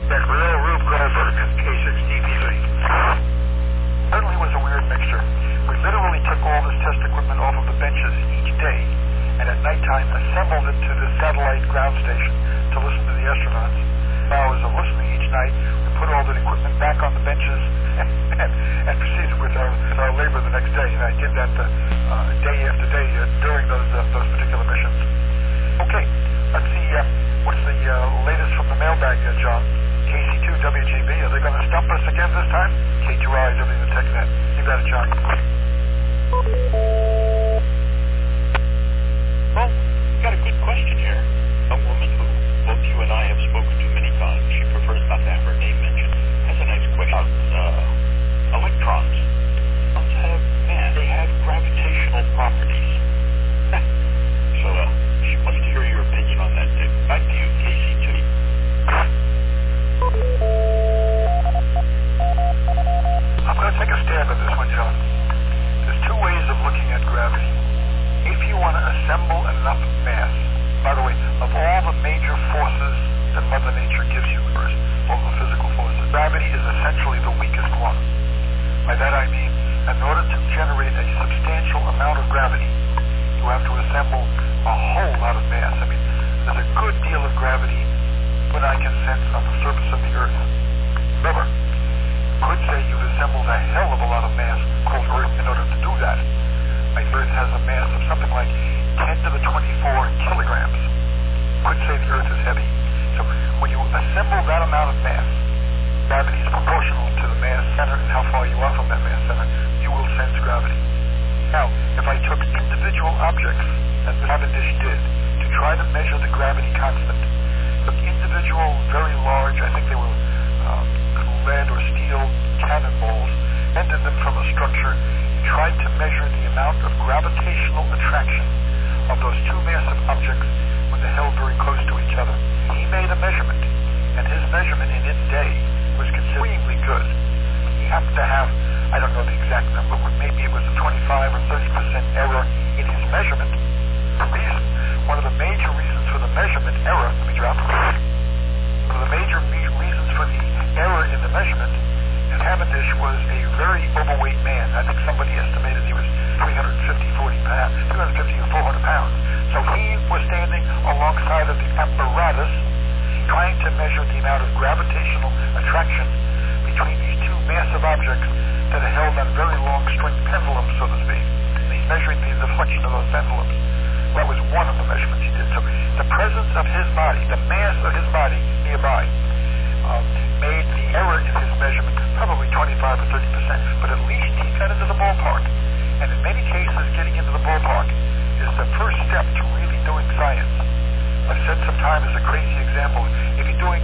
Yes, Real Rube Goldberg, K6DPV. Certainly was a weird mixture. We literally took all this test equipment off of the benches each day, and at nighttime assembled it to the satellite ground station to listen to the astronauts. Hours of listening each night, we put all the equipment back on the benches and proceeded with our labor the next day. And I did that day after day during those particular missions. Okay, let's see what's the latest from the mailbag, John. KC2 WGB, are they going to stump us again this time? K2I, WTechNet. You got it, John. Well, got a good question here. A woman who both you and I have spoken to many times, she prefers not to have her name mentioned, has a nice question about electrons. They have gravitational properties. So she wants to hear your opinion on that. Back to you, KC2. I'm going to take a stab at this one, John. There's two ways of looking at gravity. If you want to assemble enough mass, by the way, of all the major forces that Mother Nature gives you, all the physical forces, gravity is essentially the weakest one. By that I mean, in order to generate a substantial amount of gravity, you have to assemble a whole lot of mass. I mean, there's a good deal of gravity when I can sense on the surface of the Earth. Remember, you could say you've assembled a hell of a lot of mass called Earth in order to do that. My Earth has a mass of something like 10 to the 24 kilograms. You could say the Earth is heavy. So when you assemble that amount of mass, gravity is proportional to the mass center and how far you are from that mass center, you will sense gravity. Now, if I took individual objects, as Cavendish did, to try to measure the gravity constant, took individual, very large, I think they were lead or steel cannonballs, bended them from a structure, tried to measure the amount of gravitational attraction of those two massive objects when they're held very close to each other. He made a measurement, and his measurement in its day was extremely good. He happened to have, I don't know the exact number, but maybe it was a 25 or 30% error in his measurement. The reason, one of the major reasons for the measurement error, let me drop, one of the major reasons for the error in the measurement is Cavendish was a very overweight man. I think somebody estimated he was 350 or 400 pounds. So he was standing alongside of the apparatus trying to measure the amount of gravitational attraction between these two massive objects that are held on very long string pendulums, so to speak. And he's measuring the deflection of those pendulums. That was one of the measurements he did. So the presence of his body, the mass of his body nearby, made the error in his measurement probably 25 or 30%, but at least he got into the ballpark. And in many cases, getting into the ballpark is the first step to really doing science. I've said sometimes as a crazy example, if you're doing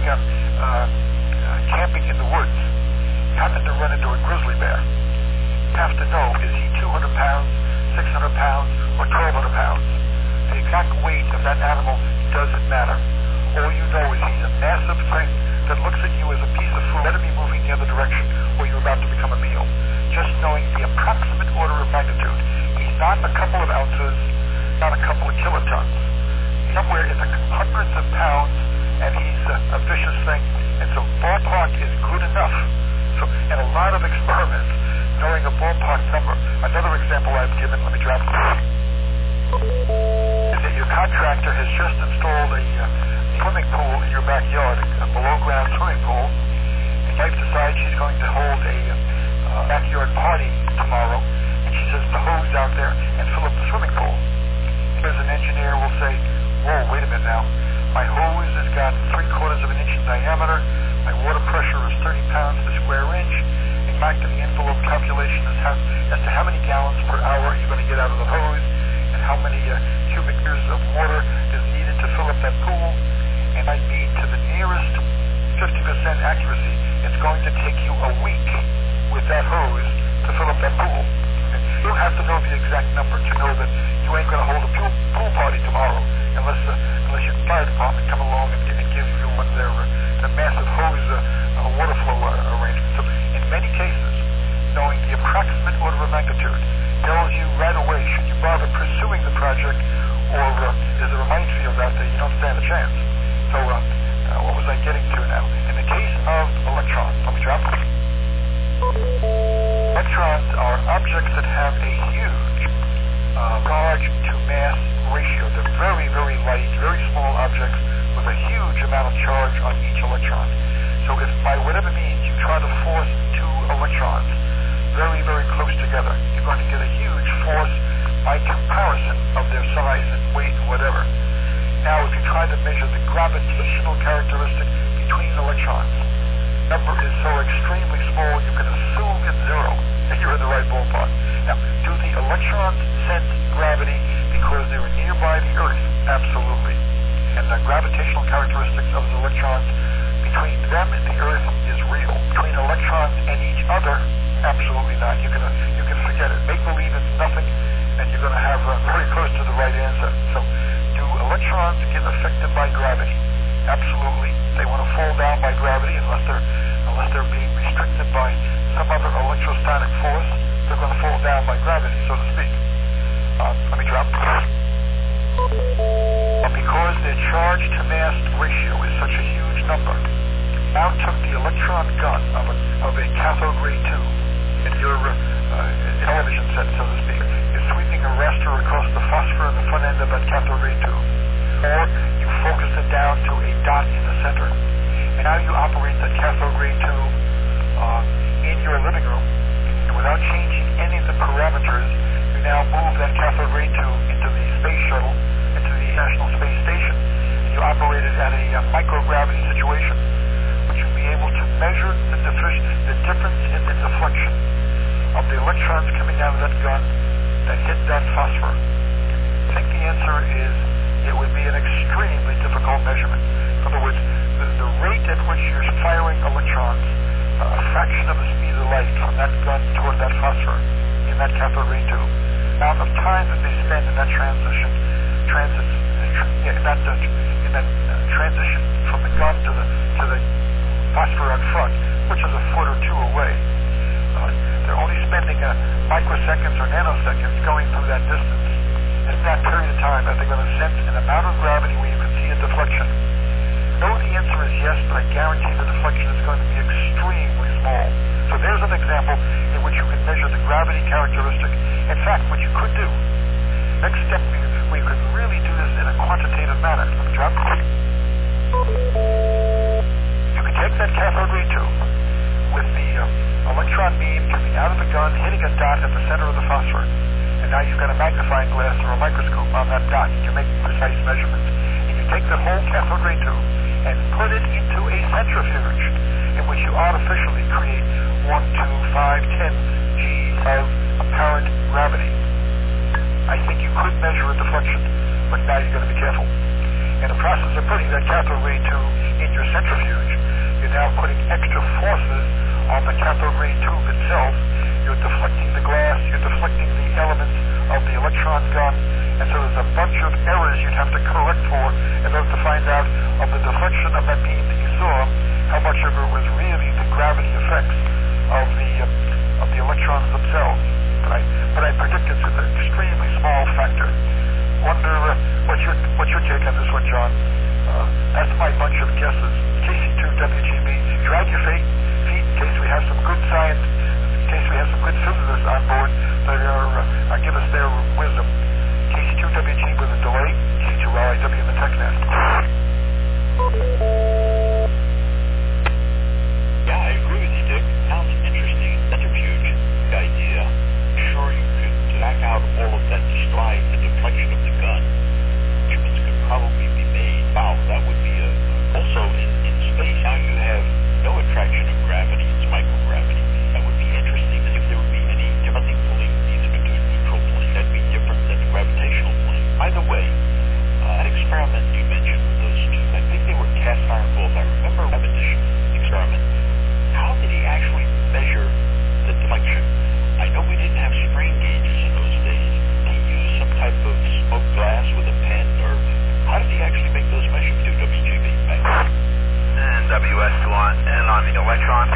camping in the woods, you happen to run into a grizzly bear. You have to know, is he 200 pounds, 600 pounds, or 1,200 pounds? The exact weight of that animal doesn't matter. All you know is he's a massive thing that looks at you as a piece of food, better be moving the other direction, or you're about to become a meal. Just knowing the approximate order of magnitude. He's not a couple of ounces, not a couple of kilotons. He's somewhere in the hundreds of pounds, and he's a vicious thing. And so ballpark is good enough. So, and a lot of experiments, knowing a ballpark number. Another example I've given, let me drop it, is that your contractor has just installed a swimming pool in your backyard, a below-ground swimming pool. And wife decides she's going to hold a backyard party tomorrow, and she says to hose out there and fill up the swimming pool. Because an engineer will say, whoa, wait a minute now, my hose has got 3/4 of an inch in diameter, my water pressure is 30 pounds per square inch, and back to the envelope calculation as to how many gallons per hour you're going to get out of the hose, and how many cubic meters of water is needed to fill up that pool. And I mean, to the nearest 50% accuracy, it's going to take you a week with that hose to fill up that pool. And you don't have to know the exact number to know that you ain't going to hold a pool party tomorrow unless your fire department come along and give you one of their massive hose water flow arrangements. So in many cases, knowing the approximate order of magnitude tells you right away should you bother pursuing the project, or is there a minefield out there you don't stand a chance. So what was I getting to now? In the case try to force two electrons very, very close together, you're going to get a huge force by comparison of their size and weight and whatever. Now, if you try to measure the gravitational characteristic between electrons, the number is so extremely small you can assume it's zero, and you're in the right ballpark. Now, do the electrons sense gravity because they're nearby the Earth? Absolutely. And the gravitational characteristics of the electrons between them and the Earth is real. Between electrons and each other, absolutely not. You can forget it. Make believe it's nothing, and you're going to have very close to the right answer. So, do electrons get affected by gravity? Absolutely. They want to fall down by gravity unless they're being restricted by some other electrostatic force. They're going to fall down by gravity, so to speak. Let me drop. But because their charge-to-mass ratio is such a huge number, now took the electron gun of a cathode ray tube in your television set, so to speak, is sweeping a raster across the phosphor in the front end of that cathode ray tube. Or you focus it down to a dot in the center. And now you operate that cathode ray tube in your living room, and without changing any of the parameters, you now move that cathode ray tube into the space shuttle, into the National Space Station, and you operate it at a microgravity situation, which you'll be able to measure the difference in the deflection of the electrons coming out of that gun that hit that phosphor. I think the answer is it would be an extremely difficult measurement. In other words, the rate at which you're firing electrons, a fraction of the speed of light from that gun toward that phosphor in that cathode ray tube, amount of time that they spend in that transition from the gun to the phosphor out front, which is a foot or two away. They're only spending microseconds or nanoseconds going through that distance. In that period of time, that they're going to sense an amount of gravity where you can see a deflection. No, the answer is yes, but I guarantee the deflection is going to be extremely small. So there's an example in which you can measure the gravity characteristic. In fact, what you could do, next step, we could really do this in a quantitative manner. You could take that cathode ray tube with the electron beam coming out of the gun, hitting a dot at the center of the phosphor. And now you've got a magnifying glass or a microscope on that dot. You can make precise measurements. And you take the whole cathode ray tube and put it into a centrifuge in which you artificially create 1, 2, 5, 10 G's of apparent gravity. I think you could measure a deflection, but now you've got to be careful. In the process of putting that cathode ray tube in your centrifuge, you're now putting extra forces on the cathode ray tube itself. You're deflecting the glass, you're deflecting the elements of the electron gun, and so there's a bunch of errors you'd have to correct for in order to find out of the deflection of that beam that you saw, how much of it was really the gravity effects of the electrons themselves. But I predict it's an extremely small factor. Wonder what's your take on this one, John? That's my bunch of guesses. KC2WGB, drag your feet in case we have some good science, in case we have some good physicists on board that give us their wisdom. KC2WG with a delay, KC2LIW in the TechNet. Yeah, I agree with you, Dick. Sounds interesting. Centrifuge idea. Sure, you could back out all of that slide, the deflection of the gun. Humans could probably be made. Wow, that would be also in space. Now you have no attraction of gravity. It's microgravity. That would be interesting if there would be any nothing pulling either into a neutral plane. That'd be different than the gravitational plane. By the way, that experiment you mentioned, those two, I think they were cast iron balls. I remember Cavendish experiment. How did he actually measure the deflection? I know we didn't have strain gauges in those days. Did he use some type of smoked glass with a pen, or how did he actually make those measurements? WGB. And WS1 on the electron.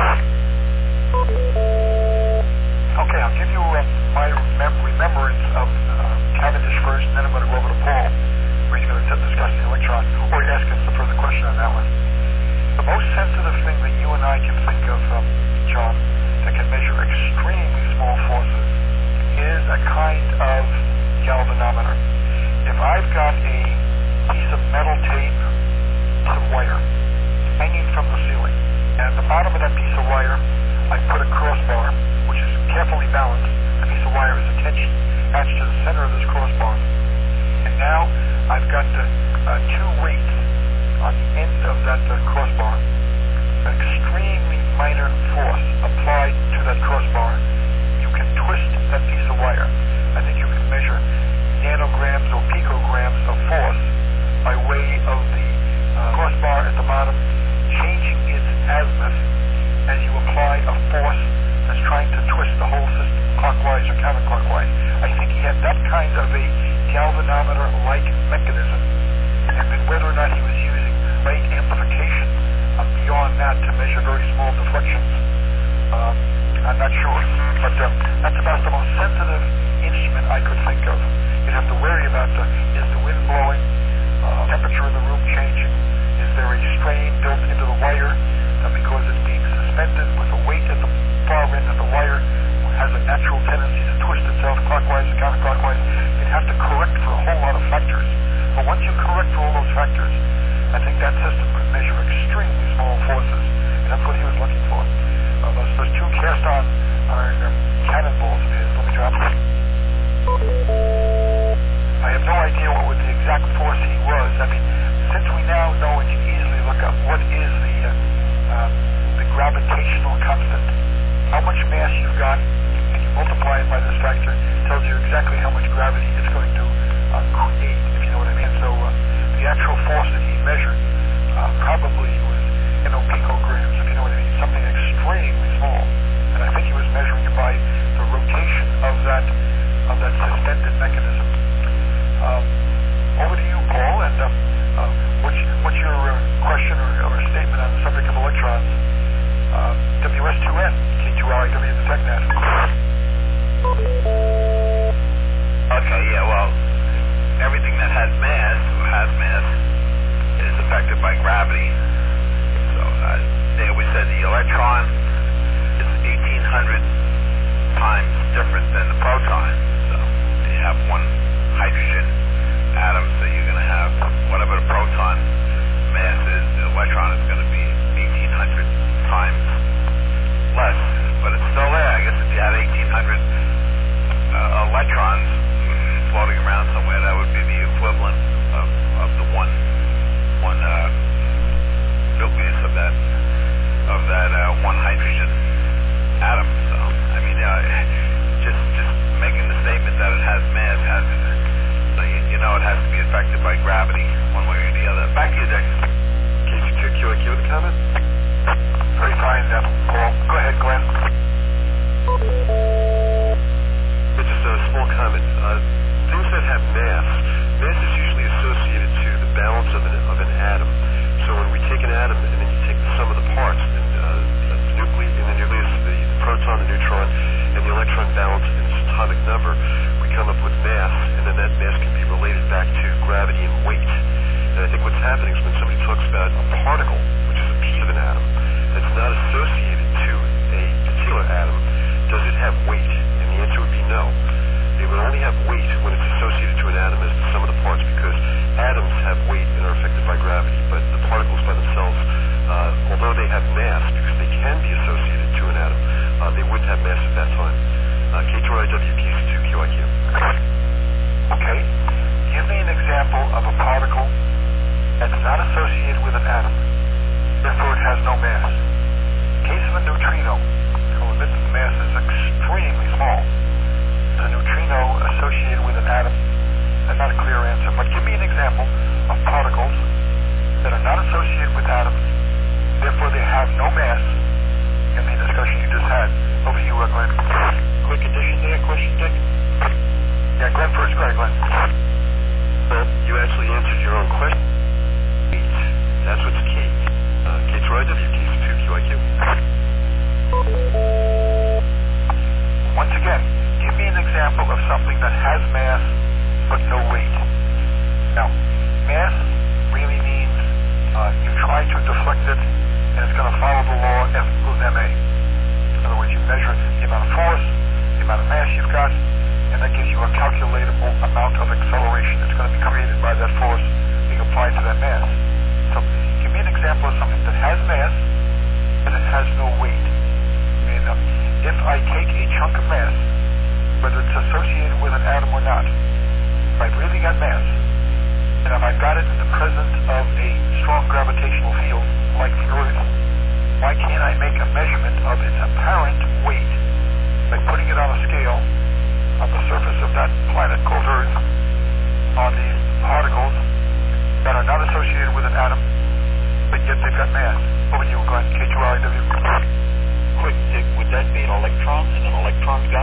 Okay, I'll give you my remembrance of Cavendish first, and then I'm going to go over to Paul, where he's going to discuss the electron, or ask us a further question on that one. The most sensitive thing that you and I can think of, John, that can measure extremely small forces is a kind of galvanometer. If I've got a piece of metal tape, some wire, hanging from the ceiling, and the bottom of that piece of wire, I put a crossbar, which is carefully balanced. The piece of wire is attached to the center of this crossbar. And now I've got two weights on the end of that crossbar. An extremely minor force applied to that crossbar. You can twist that piece of wire. I think you can measure nanograms or picograms of force by way of the crossbar at the bottom changing its azimuth as you apply a force that's trying to twist the whole system clockwise or counterclockwise. I think he had that kind of a galvanometer-like mechanism, and then whether or not he was using rate amplification beyond that to measure very small deflections, I'm not sure. But that's about the most sensitive instrument I could think of. You'd have to worry about is the wind blowing, temperature in the room changing, is there a strain built into the wire because it's being suspended with a weight at the far end of the wire has a natural tendency to twist itself clockwise or counterclockwise. You'd have to correct for a whole lot of factors. But once you correct for all those factors, I think that system could measure extremely small forces, and that's what he was looking for. Those two cast-on iron cannonballs of his, let me drop them. I have no idea what the exact force he was. I mean, since we now know and can easily look up what is the gravitational constant, how much mass you've got, and you multiply it by this factor, tells you exactly how much gravity it's going to create, if you know what I mean. So the actual force that he measured probably was, picograms, if you know what I mean, something extremely small. And I think he was measuring it by the rotation of that suspended mechanism. Over to you, Paul, and what's your question or statement on the subject of electrons? WS2N, K2RIW the TechNet. Okay, yeah, well, everything that has mass is affected by gravity. So there we said the electron is 1,800 times different than the proton. So you have one hydrogen atom, so you're going to have whatever the proton mass is, the electron is going to be 1,800 times less. But it's still there. I guess if you had 1,800 electrons floating around somewhere, that would be the equivalent of the one nucleus of that one hydrogen atom. So I mean, just making the statement that it has mass so you know it has to be affected by gravity one way or the other. Back to you, Dick. KC2QIQ with a comment? Very fine, Paul. Go ahead, Glenn. Just a small comment. Things that have mass is usually associated to the balance of an atom. So when we take an atom and then you take the sum of the parts, the nucleus, the proton, the neutron, and the electron balance in its atomic number, we come up with mass, and then that mass can be related back to gravity and weight. And I think what's happening is when somebody talks about a particle, which is a piece of an atom, that's not associated to a particular atom, does it have weight? And the answer would be no. They would only have weight when it's associated to an atom as the sum of the parts, because atoms have weight and are affected by gravity, but the particles by themselves, although they have mass, because they can be associated to an atom, they wouldn't have mass at that time. K2RIW, KC2QIQ. Okay. Give me an example of a particle that's not associated with an atom, therefore it has no mass. In case of a neutrino, you'll admit that the mass is extremely small. Is a neutrino associated with an atom? That's not a clear answer, but give me an example of particles that are not associated with atoms, therefore they have no mass in the discussion you just had. Over to you, Glenn. Quick addition there, question, Dick? Yeah, Glenn first. Go ahead, Glenn. Well, you actually answered your own question. That's what's key. K2RIW, KC2QIQ. Once again, give me an example of something that has mass but no weight. Now, mass really means you try to deflect it and it's going to follow the law F equals ma. In other words, you measure the amount of force, the amount of mass you've got, and that gives you a calculatable amount of acceleration that's going to be created by that force being applied to that mass. So give me an example of something that has mass and it has I take a chunk of mass, whether it's associated with an atom or not, if I've really got mass, and if I've got it in the presence of a strong gravitational field like the Earth, why can't I make a measurement of its apparent weight by putting it on a scale on the surface of that planet called Earth on these particles that are not associated with an atom, but yet they've got mass? Over to you, Glenn, K2RIW. Quick, Dick, would that be an electron in an electron gun?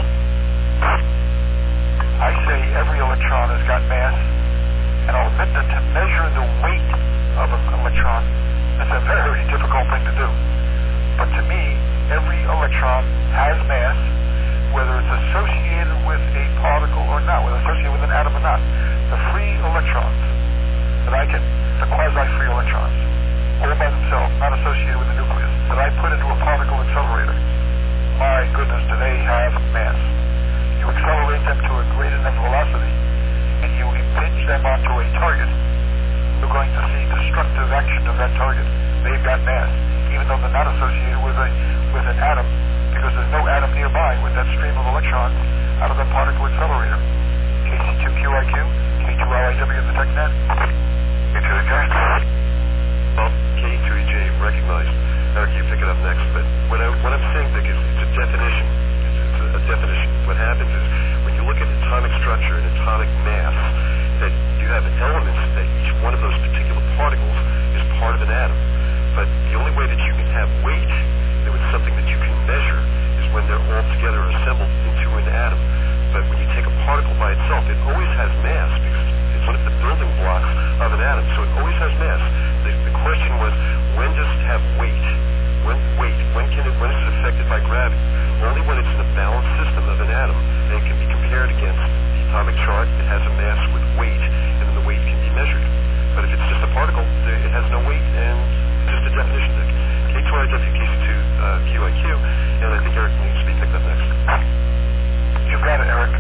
I say every electron has got mass, and I'll admit that to measure the weight of an electron is a very difficult thing to do. But to me, every electron has mass, whether it's associated with a particle or not, whether it's associated with an atom or not. The free electrons the quasi-free electrons, all by themselves, not associated with the nucleus, that I put into a particle accelerator, my goodness, do they have mass. You accelerate them to a great enough velocity, and you impinge them onto a target, you're going to see destructive action of that target. They've got mass, even though they're not associated with an atom, because there's no atom nearby with that stream of electrons out of that particle accelerator. KC2QIQ, K2RIW in the TechNet. K2EJ. Well, K2EJ recognized. Eric, you pick it up next. But what I'm saying, Dick, is it's a definition. It's a definition. What happens is when you look at atomic structure and atomic mass, that you have elements that each one of those particular particles is part of an atom. But the only way that you can have weight, that it's something that you can measure, is when they're all together assembled into an atom. But when you take a particle by itself, it always has mass because it's one of the building blocks of an atom. So it always has mass. The question was, when does it have weight? When is it affected by gravity? Only when it's in a balanced system of an atom, and it can be compared against the atomic chart. It has a mass with weight, and then the weight can be measured. But if it's just a particle, it has no weight, and it's just a definition. K2RIW, KC2QIQ, and I think Eric needs to be picked up next. You've got it, Eric.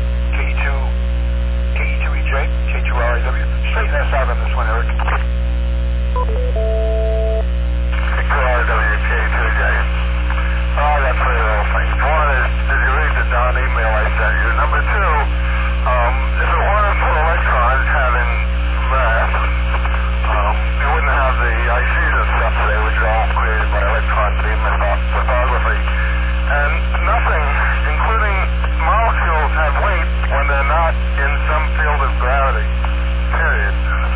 KE2EJ, K2RIW. Straighten us out on this one, Eric. K2RIW, K2EJ. Oh, I got three little things. One is, did you read the Don email I sent you? Number two, if it weren't for electrons having mass, you wouldn't have the ICs and stuff today, which are all created by electron beam lithography. And nothing, including molecules, have weight when they're not in some field of gravity. Period.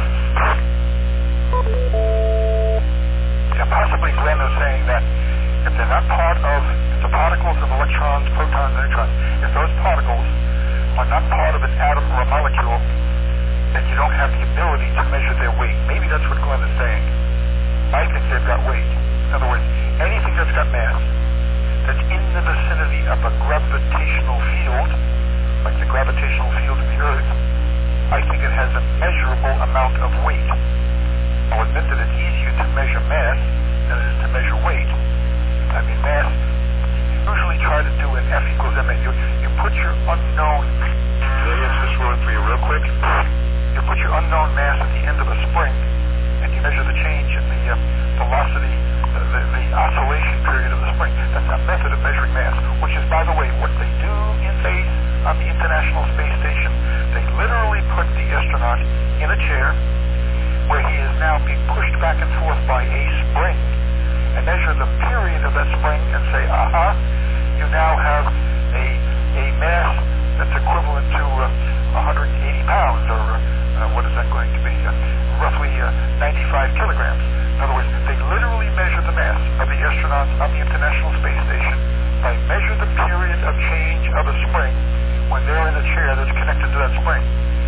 Yeah, possibly Glenn is saying that if they're not part of the particles of electrons, protons, and neutrons, if those particles are not part of an atom or a molecule, then you don't have the ability to measure their weight. Maybe that's what Glenn is saying. I think they've got weight. In other words, anything that's got mass, that's in the vicinity of a gravitational field, like the gravitational field of the Earth, I think it has a measurable amount of weight. I'll admit that it's easier to measure mass than it is to measure weight. I mean, mass, you usually try to do an F equals ma. You put your unknown... Can I answer this one for you real quick? You put your unknown mass at the end of a spring, and you measure the change in the velocity, the oscillation period of the spring. That's a method of measuring mass, which is, by the way, what they do in space on the International Space Station. They literally put the astronaut in a chair where he is now being pushed back and forth by a spring and measure the period of that spring and say, you now have a mass that's equivalent to 180 pounds, or what is that going to be? Roughly 95 kilograms. In other words, they literally measure the mass of the astronauts on the International Space Station by measure the period of change of a spring when they're in a chair that's connected to that spring.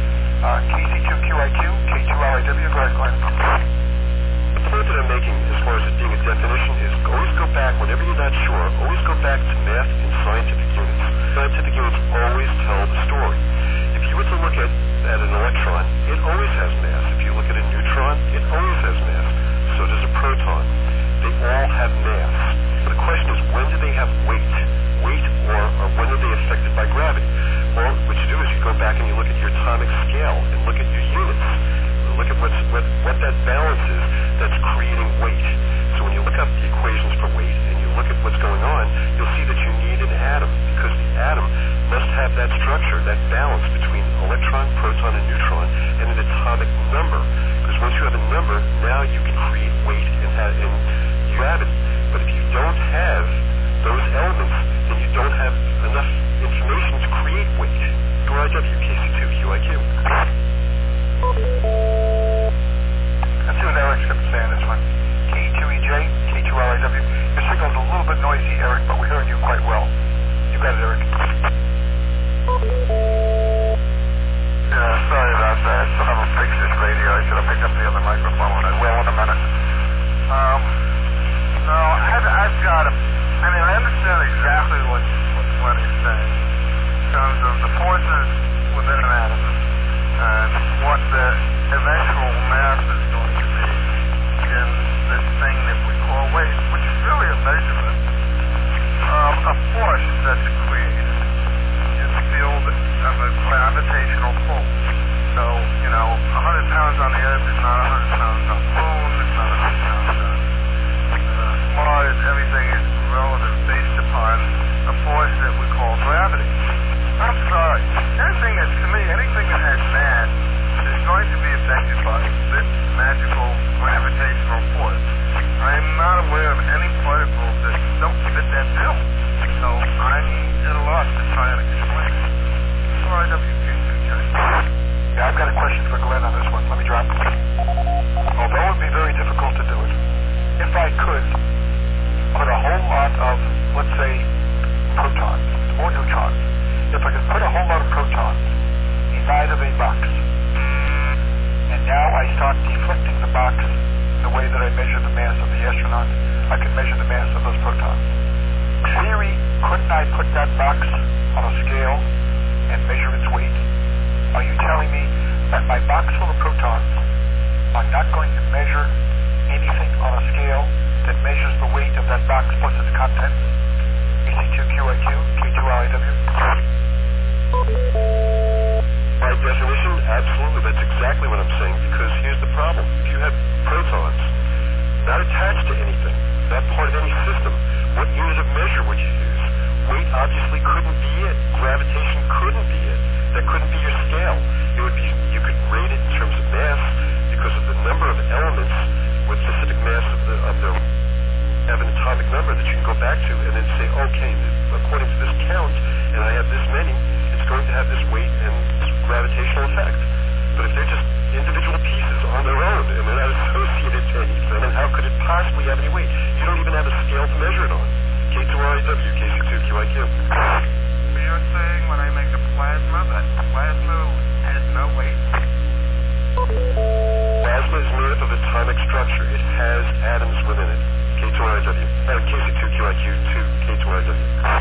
KC2QIQ, K2RIW, go ahead, Glenn. The point that I'm making as far as it being a definition is always go back, whenever you're not sure, always go back to math and scientific units. Scientific units always tell the story. If you were to look at an electron, it always has mass. If you look at a neutron, it always has mass. So does a proton. They all have mass. The question is, when do they have weight? Weight, or when are they affected by gravity? Well, what you do is you go back and you look at your atomic scale and look at your units. Look at what that balance is that's creating weight. So when you look up the equations for weight and you look at what's going on, you'll see that you need an atom, because how you can create weight and gravity. But if you don't have those elements, then you don't have enough information to create weight. IW, KC2QIQ. Let's see what Eric's going to say on this one. K2EJ, K2LIW. Your signal's a little bit noisy, Eric, but we're hearing you quite well. You got it, Eric. Yeah, sorry about that. I still haven't fixed this radio. I should have picked up the other microphone when I will in a minute. No, I've got to... I mean, I understand exactly what Glenn is saying in terms of the forces within an atom and what the eventual mass is going to be in this thing that we call weight, which is really a measurement of a force that's created in the field of a gravitational pull. So, 100 pounds on the Earth is not 100 pounds on the moon, it's not 100 pounds on Mars. Everything is relative based upon a force that we call gravity. I'm sorry. Anything that has mass is going to be affected by this magical gravitational force. I am not aware of any particles that don't fit that bill. So I'm at a loss to try and explain it. Yeah, I've got a question for Glenn on this one. Let me drop it. Although it would be very difficult to do it, if I could put a whole lot of, let's say, protons or neutrons, if I could put a whole lot of protons inside of a box, and now I start deflecting the box the way that I measure the mass of the astronaut, I could measure the mass of those protons. In theory, couldn't I put that box on a scale and measure its weight? Are you telling me that my box full of protons are not going to measure anything on a scale that measures the weight of that box plus its contents? KC2QIQ, K2LIW. By definition, absolutely. That's exactly what I'm saying, because here's the problem. If you have protons not attached to anything, not part of any system, what unit of measure would you use? Weight obviously couldn't be it. Gravitation couldn't be it. That couldn't be your scale. It would be, you could rate it in terms of mass because of the number of elements with specific mass of the have an atomic number that you can go back to and then say, okay, according to this count, and I have this many, it's going to have this weight and gravitational effect. But if they're just individual pieces on their own and they're not associated to anything, then how could it possibly have any weight? You don't even have a scale to measure it on. K2RIW, KC2QIQ. You're saying when I make a plasma, that plasma has no weight? Plasma is made up of atomic structure. It has atoms within it. K2RIW. KC2QIQ to K2RIW.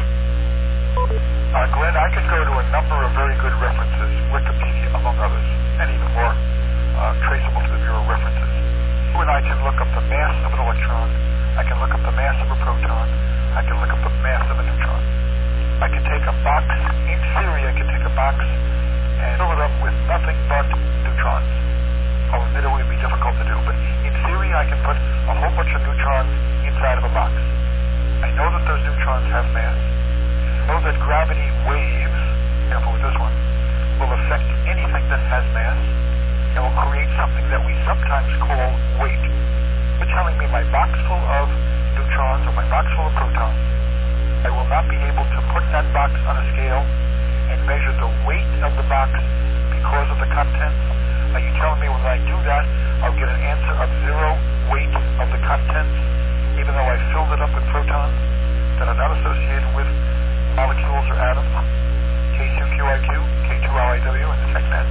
Glenn, I could go to a number of very good references, Wikipedia among others, and even more traceable to the Bureau references. You and I can look up the mass of an electron. I can look up the mass of a proton. I can look up the mass of a neutron. I can take a box, in theory I can take a box and fill it up with nothing but neutrons. I'll admit it would be difficult to do, but in theory I can put a whole bunch of neutrons inside of a box. I know that those neutrons have mass. I know that gravity waves, careful with this one, will affect anything that has mass and will create something that we sometimes call weight. You're telling me my box full of neutrons or my box full of protons, I will not be able to put that box on a scale and measure the weight of the box because of the contents? Are you telling me when I do that, I'll get an answer of zero weight of the contents, even though I filled it up with protons that are not associated with molecules or atoms? K2QIQ, K2LIW, and the TechNet.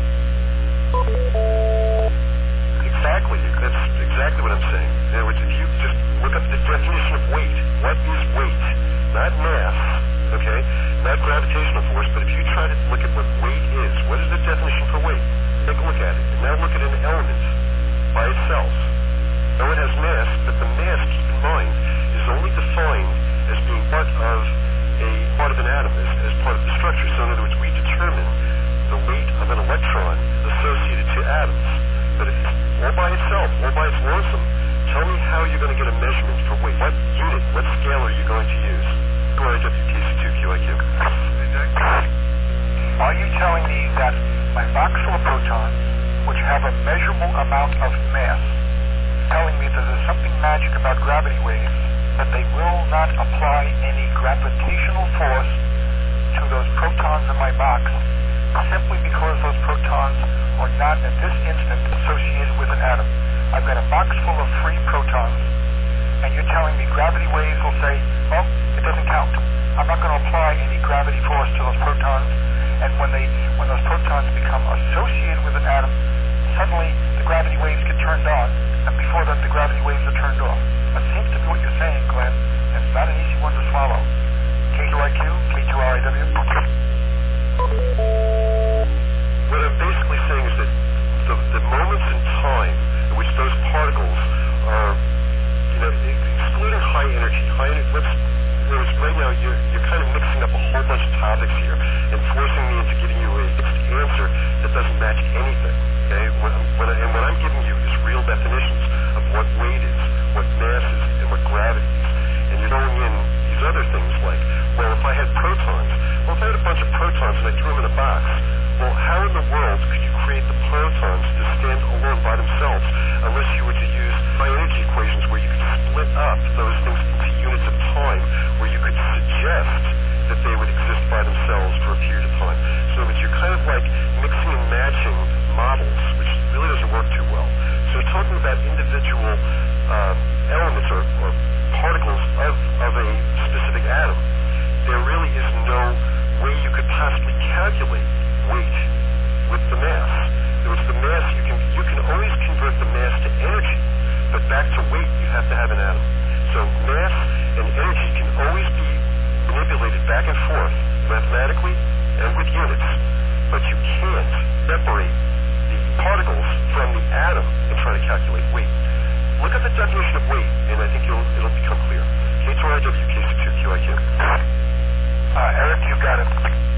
Exactly. That's exactly what I'm saying. In other words, if you just look up the definition of weight, what is weight? Not mass, okay? Not gravitational force, but if you try to look at what weight is, what is the definition for weight? Take a look at it. And now look at an element by itself. Now it has mass, but the mass, keep in mind, is only defined as being part of an atom, as part of the structure. So in other words, we determine the weight of an electron associated to atoms. But if it's all by itself, all by its lonesome, tell me how you're going to get a measurement for weight. What unit, what scale are you going to use? KC2QIQ. Are you telling me that my box full of protons, which have a measurable amount of mass, telling me that there's something magic about gravity waves, that they will not apply any gravitational force to those protons in my box, simply because those protons are not at this instant associated with an atom. I've got a box full of free protons, and you're telling me gravity waves will say, well, it doesn't count. I'm not going to apply any gravity force to those protons, and when those protons become associated with an atom, suddenly the gravity waves get turned on, and before that the gravity waves are turned off. That seems to be what you're saying, Glenn, and it's not an easy one to swallow. K2IQ, K2RIW. What I'm basically saying is that the moments in time in which those particles are, excluding high energy, whereas right now you're kind of mixing up a whole bunch of topics here and forcing me into giving you a fixed answer that doesn't match anything. Okay? What I'm giving you is real definitions of what weight is, what mass is, and what gravity is. And you're throwing in these other things like, well, if I had protons, if I had a bunch of protons and I threw them in a box, well, how in the world could you create the protons to stand alone by themselves unless you were to use high energy equations where you could split up those things into units of time, where you could suggest that they would exist by themselves for a period of time. So that you're kind of like mixing and matching models, which really doesn't work too well. So talking about individual elements or particles of a specific atom, there really is no way you could possibly calculate weight with the mass. In other words, the mass, you can always convert the mass to energy, but back to weight you have to have an atom. So mass and energy can always be manipulated back and forth mathematically and with units, but you can't separate the particles from the atom and try to calculate weight. Look at the definition of weight, and I think it'll become clear. K2RIW, K62QIQ. Eric, you got it.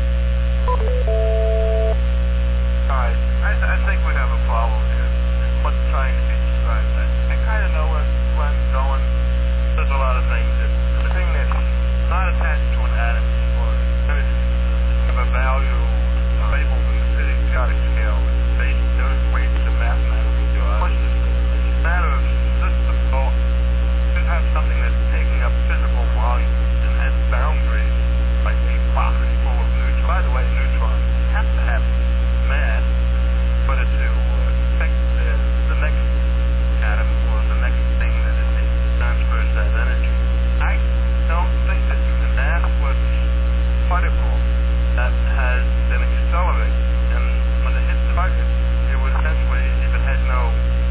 Alright, I think we have a problem here. What's trying to be described? I kind of know where Glenn's going. There's a lot of things. The thing that's not attached to an atom or energy have a value labeled in the periodic scale. It's based on weights and mathematical questions. It's a matter of system thought. You have something that's taking up physical volume and has boundaries, like a box full of neutrons. By the way, neutrons have to have mass, but to affect the next atom or the next thing that it transfers that energy. I don't think that you can mass with particle that has been accelerated, and when it hits the target, it would essentially, if it had no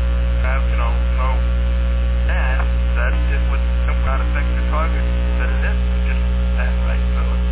mass, that it would not affect the target that it is. Just that right through it.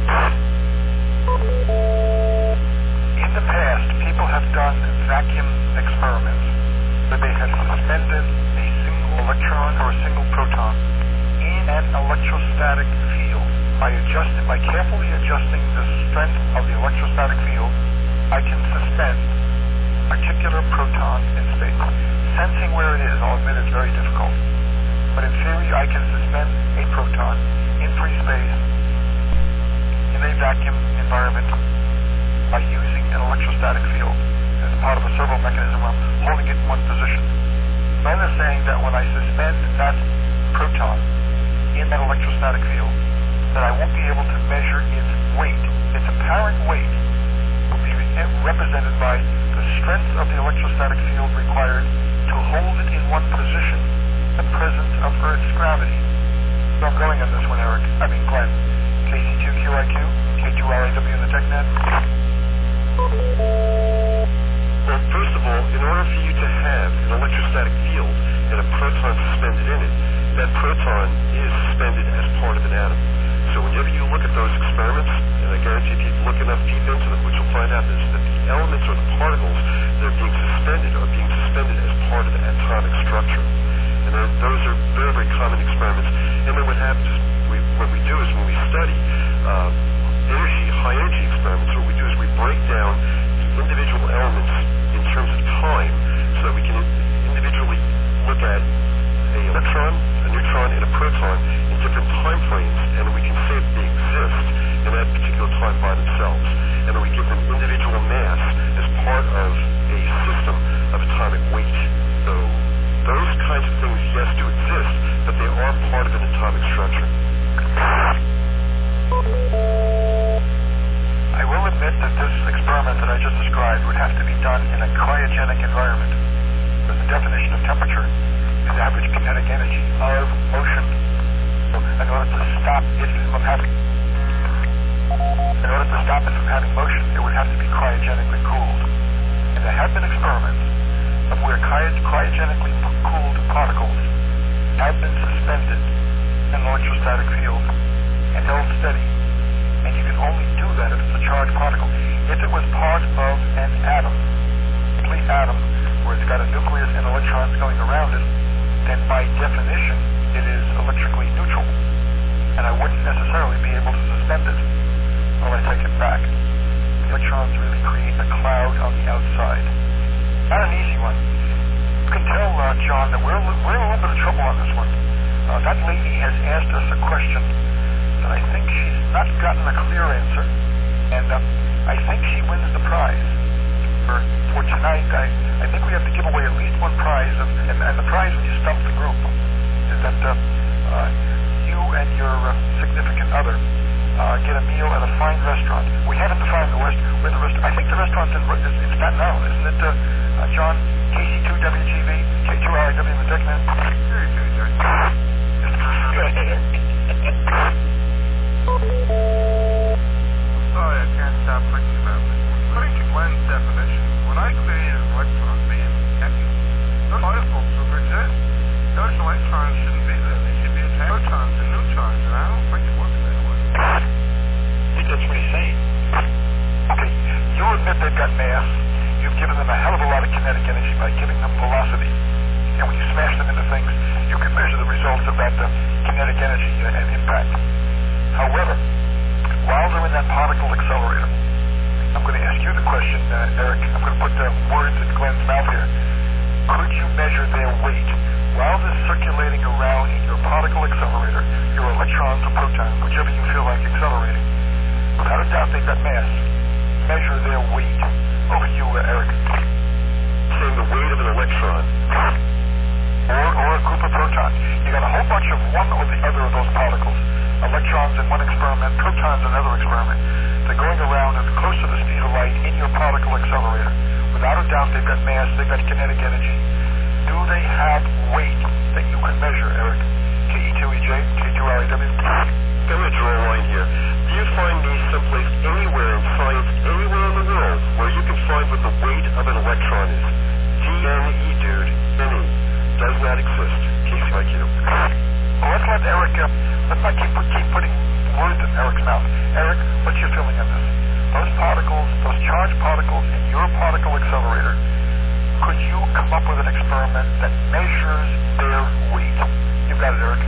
In the past, people have done vacuum experiments where they have suspended a single electron or a single proton in an electrostatic field. By carefully adjusting the strength of the electrostatic field, I can suspend a particular proton in space. Sensing where it is, I'll admit it's very difficult. But in theory, I can suspend a proton in free space in a vacuum environment by using an electrostatic field as part of a servo mechanism. I'm holding it in one position. Glenn is saying that when I suspend that proton in that electrostatic field, that I won't be able to measure its weight. Its apparent weight will be represented by the strength of the electrostatic field required to hold it in one position in the presence of Earth's gravity. So I'm going on this one, Glenn. KC2QIQ, K2RIW in the TechNet. Well, first of all, in order for you to have an electrostatic field and a proton suspended in it, that proton is suspended as part of an atom. So whenever you look at those experiments, and I guarantee if you look enough deep into them, what you'll find out is that the elements or the particles that are being suspended as part of the atomic structure. And those are very, very common experiments. And then what happens is, what we do is when we study high energy experiments, what we do is we break down the individual elements in terms of time so that we can individually look at an electron, a neutron, and a proton in different time frames, and we can say that they exist in that particular time by themselves. And then we give them individual mass as part of a system of atomic weight. So those kinds of things I just described would have to be done in a cryogenic environment. Because the definition of temperature is average kinetic energy of motion. So in order to stop it from having motion, it would have to be cryogenically cooled. And there have been experiments of where cryogenically cooled particles have been suspended in an electrostatic field and held steady. And you can only do that if it's a charged particle. If it was part of an atom, a complete atom, where it's got a nucleus and electrons going around it, then by definition it is electrically neutral. And I wouldn't necessarily be able to suspend it. Well, I take it back. The electrons really create a cloud on the outside. Not an easy one. You can tell, John, that we're in a little bit of trouble on this one. That lady has asked us a question that I think she's not gotten a clear answer, and I think she wins the prize. For tonight, I think we have to give away at least one prize, and the prize when you stump the group is that you and your significant other get a meal at a fine restaurant. We haven't defined where the restaurant. I think the restaurant's in Staten Island, isn't it, John? KC2WGB, K2RIW in the deck man. Go ahead. Sorry, I can't stop thinking about this. According to Glenn's definition, when I created an electron beam, those particles would exist. Those electrons shouldn't be there. They should be attached to protons and neutrons, and I don't think it works that way. I think that's what he's saying. Okay, you admit they've got mass. You've given them a hell of a lot of kinetic energy by giving them velocity. And when you smash them into things, you can measure the results of that kinetic energy and impact. However, while they're in that particle accelerator, I'm going to ask you the question, Eric. I'm going to put words in Glenn's mouth here. Could you measure their weight while they're circulating around in your particle accelerator, your electrons or protons, whichever you feel like accelerating? Without a doubt, they've got mass. Measure their weight. Over to you, Eric. Saying the weight of an electron. Or a group of protons. You got a whole bunch of one or the other of those particles. Electrons in one experiment, protons in another experiment. They're going around at close to the speed of light in your particle accelerator. Without a doubt, they've got mass, they've got kinetic energy. Do they have weight that you can measure, Eric? KE2EJ, K2RIW? I'm going to draw a line here. Do you find me someplace anywhere in science, anywhere in the world, where you can find what the weight of an electron is? DNE, dude. NE. Does not exist. Case like you. Well, let's let Eric, let's not keep putting words in Eric's mouth. Eric, what's your feeling on this? Those particles, those charged particles in your particle accelerator, could you come up with an experiment that measures their weight? You've got it, Eric.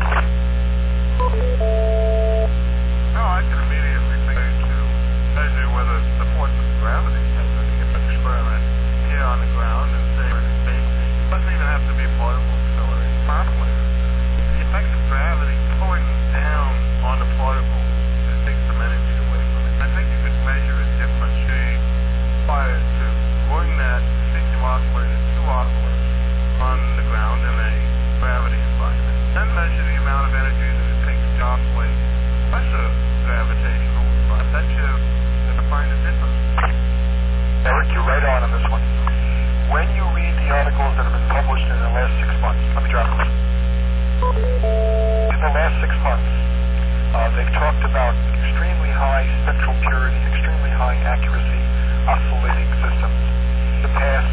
No, I can immediately think to measure whether the force of gravity has an experiment here on the ground and say in space. It doesn't even have to be a particle accelerator. The effect of gravity pulling down on the particle takes some energy away from it. I think you could measure a difference prior to bring that cesium oscillator to oscillate on the ground in a gravity environment. Then measure the amount of energy that it takes to oscillate pressure gravitational environment. That should find a difference. Eric, you're right on this one. When you read the articles that have been published in the last 6 months, let me drop them. In the last 6 months, they've talked about extremely high spectral purity, extremely high accuracy oscillating systems. The past,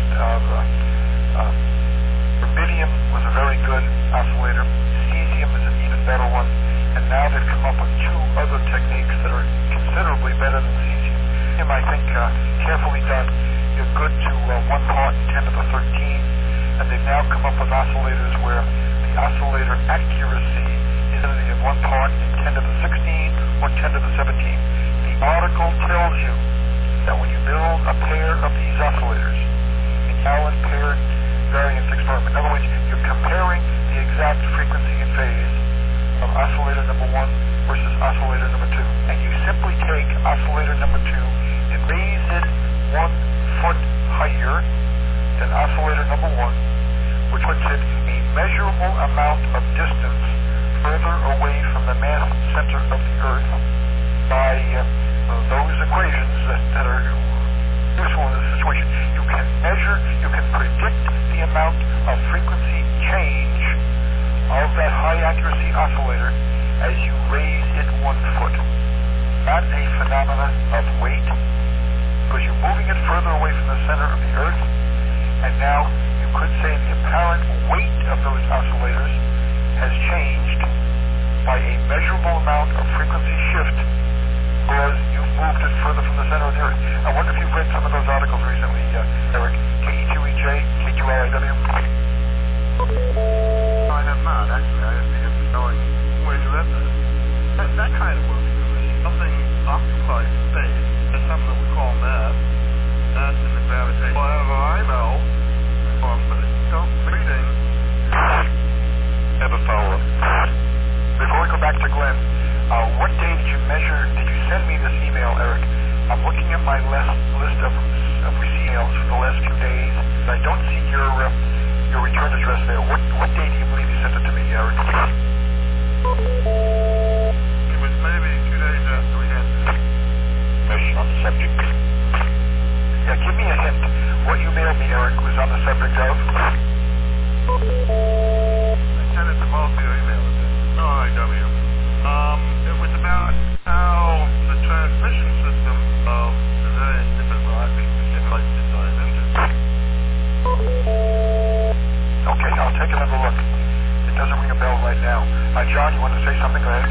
rubidium was a very good oscillator. Cesium is an even better one. And now they've come up with 2 other techniques that are considerably better than cesium. I think carefully done, you're good to 1 part in 10 to the 13, and they've now come up with oscillators where the oscillator accuracy is of 1 part in 10 to the 16 or 10 to the 17. The article tells you that when you build a pair of these oscillators, an Allen paired variance experiment, in other words, you're comparing the exact frequency and phase of oscillator number 1 versus oscillator number 2. And you simply take oscillator number 2 and raise it 1 foot higher than oscillator number 1, which puts it a measurable amount of distance further away from the mass center of the Earth by those equations that are useful in this situation. You can measure, you can predict the amount of frequency change of that high accuracy oscillator as you raise it 1 foot. Not a phenomenon of weight, because you're moving it further away from the center of the Earth, and now you could say the apparent weight of those oscillators has changed by a measurable amount of frequency shift because you've moved it further from the center of the Earth. I wonder if you've read some of those articles recently, Eric. KE2EJ, K2LIW. I have not, actually. I have to get to knowing where you read that. That kind of works for me. Something occupies space. There's something that we call mass. Mass in the gravitation. Whatever I know, but don't reading. I have a follow-up. Before we go back to Glenn, what day did you measure, did you send me this email, Eric? I'm looking at my list of received emails for the last few days. I don't see your return address there. What day do you believe you sent it to me, Eric? It was maybe 2 days after we had this Question on the subject. Yeah, give me a hint. What you mailed me, Eric, was on the subject of? I sent it to both of your email addresses. OIW. It was about how the transmission system of the various different light design engines. Okay, I'll take another look. It doesn't ring a bell right now. John, you want to say something? Go ahead.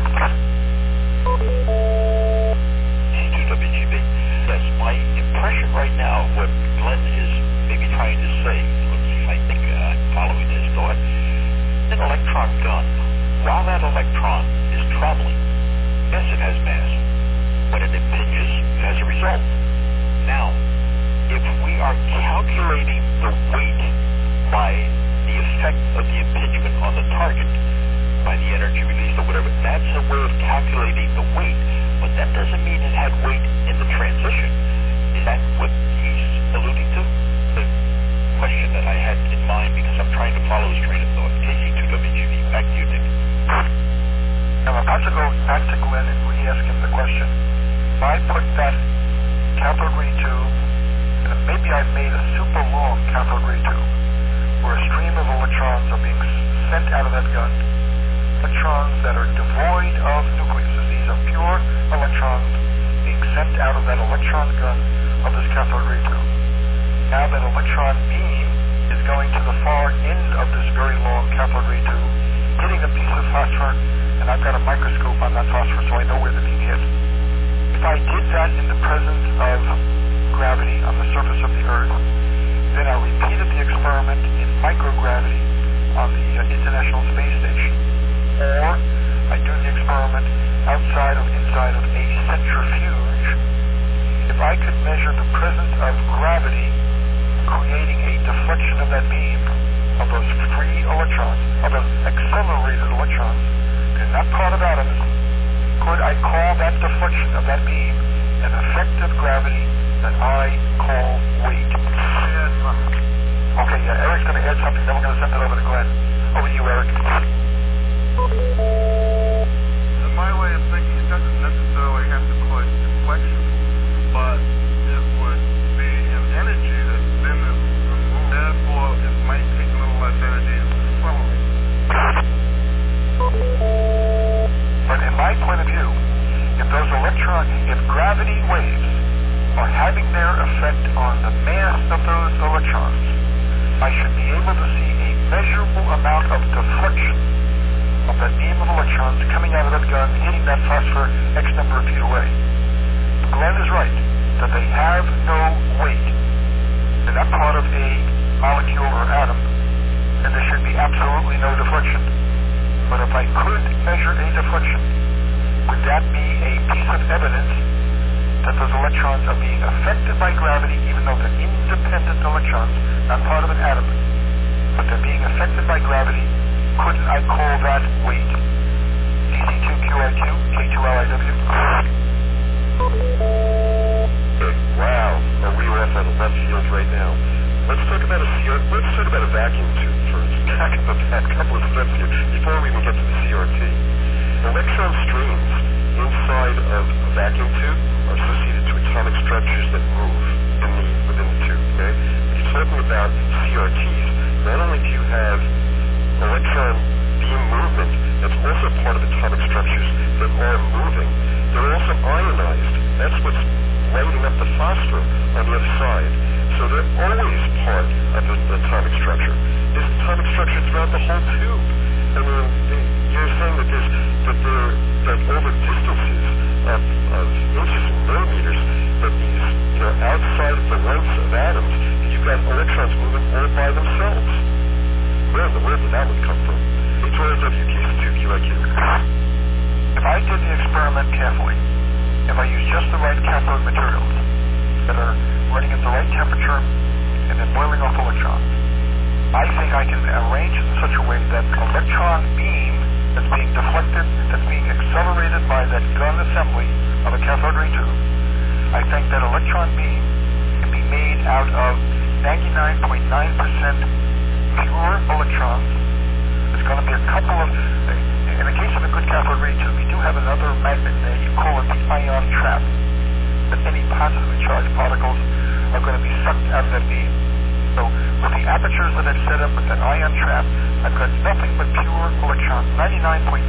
C2WGB. Yes, my impression right now of what Glenn is maybe trying to say, let's see if I think following his thought, an electron gun, while that electron is traveling, yes, it has mass. When it impinges, it has a result. Now, if we are calculating the weight by the effect of the impingement on the target, by the energy released or whatever, that's a way of calculating the weight, but that doesn't mean it had weight in the transition. Is that what he's alluding to? The question that I had in mind, because I'm trying to follow his train of thought. KC2WGB, back to you, Dick. Now, I'm about to go back to Glenn and re-ask him the question. If I put that cathode ray tube, and maybe I've made a super long cathode ray tube, where a stream of electrons are being sent out of that gun, electrons that are devoid of nucleuses. These are pure electrons being sent out of that electron gun of this cathode ray tube. Now that electron beam is going to the far end of this very long cathode ray tube, hitting a piece of phosphor, and I've got a microscope on that phosphor so I know where the beam hit. If I did that in the presence of gravity on the surface of the Earth, then I repeated the experiment in microgravity on the International Space Station, or I do the experiment inside of a centrifuge. If I could measure the presence of gravity creating a deflection of that beam, of those free electrons, of those accelerated electrons, they're not part of atoms, could I call that deflection of that beam an effect of gravity that I call weight? Okay, Eric's going to add something, then we're going to send it over to Glenn. Over to you, Eric. In my way of thinking, it doesn't necessarily have to cause deflection, but it would be an energy that's been removed. Therefore, it might take a little less energy to swallow it. But in my point of view, if gravity waves are having their effect on the mass of those electrons, I should be able to see a measurable amount of deflection of that beam of electrons coming out of that gun, hitting that phosphor X number of feet away. Glenn is right that they have no weight. They're not part of a molecule or atom, and there should be absolutely no deflection. But if I could measure a deflection, would that be a piece of evidence that those electrons are being affected by gravity, even though they're independent electrons, not part of an atom, but they're being affected by gravity? Couldn't I call that weight? DC2QIQ, K2LIW. Wow, we were off on the left field right now. Let's talk about a vacuum tube first. Back up a couple of steps here before we even get to the CRT. Electron streams inside of a vacuum tube are associated to atomic structures that move in the HRTs, not only do you have electron beam movement that's also part of atomic structures that are moving, they're also ionized. That's what's lighting up the phosphor on the other side. So they're always part of the atomic structure. There's atomic structure throughout the whole tube. I mean, you're saying that over distances of inches and millimeters, that these, outside of the lengths of atoms, you've got electrons moving all by themselves. Where in the world did that one come from? H2QIQ. If I did the experiment carefully, if I use just the right cathode materials that are running at the right temperature and then boiling off electrons, I think I can arrange it in such a way that electron beam that's being deflected, that's being accelerated by that gun assembly of a cathode ray tube, I think that electron beam can be made out of 99.9% pure electrons. There's going to be a couple of, in the case of a good cathode ray tube, you do have another magnet there, you call it the ion trap, that any positively charged particles are going to be sucked out of that beam. So with the apertures that I've set up with that ion trap, I've got nothing but pure electrons. 99.9%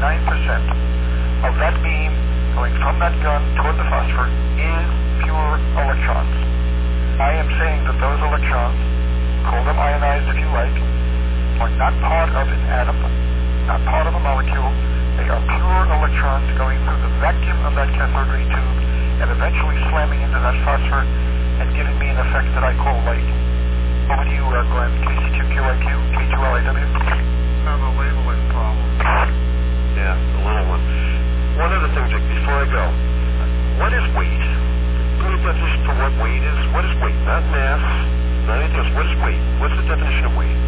of that beam going from that gun toward the phosphor is pure electrons. I am saying that those electrons, call them ionized if you like, are not part of an atom, not part of a molecule. They are pure electrons going through the vacuum of that cathode ray tube and eventually slamming into that phosphor and giving me an effect that I call light. Over to you, Glenn. KC2QIQ, K2LIW. I have a labeling problem. Yeah, a little one. One other thing, Dick, before I go. What is weight? Give me a definition for what weight is. What is weight? Not mass, not anything else. What is weight? What's the definition of weight?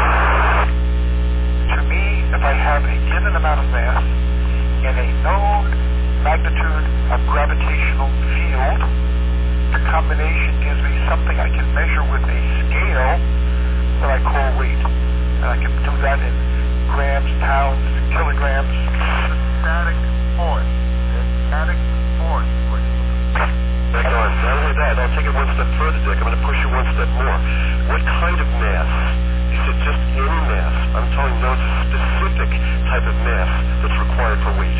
To me, if I have a given amount of mass in a known magnitude of gravitational field, the combination gives me something I can measure with a scale that I call weight. And I can do that in grams, pounds, kilograms. Static force. Static force. Hang on. Not only that, I'll take it one step further, Dick. I'm going to push you one step more. What kind of mass? You said just any mass. I'm telling you, no, it's a specific type of mass that's required for weight.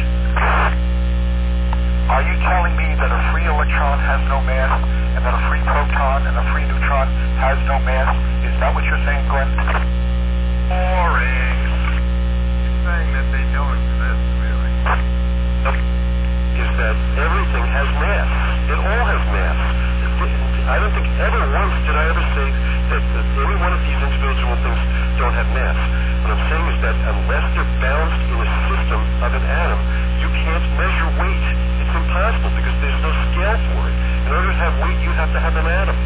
Are you telling me that a free electron has no mass and that a free proton and a free neutron has no mass? Is that what you're saying, Glenn? Boring. He's saying that they don't exist, really. Nope. Is that everything has mass. It all has mass. I don't think ever once did I ever say that any one of these individual things don't have mass. What I'm saying is that unless they're balanced in a system of an atom, you can't measure weight. It's impossible because there's no scale for it. In order to have weight, you have to have an atom.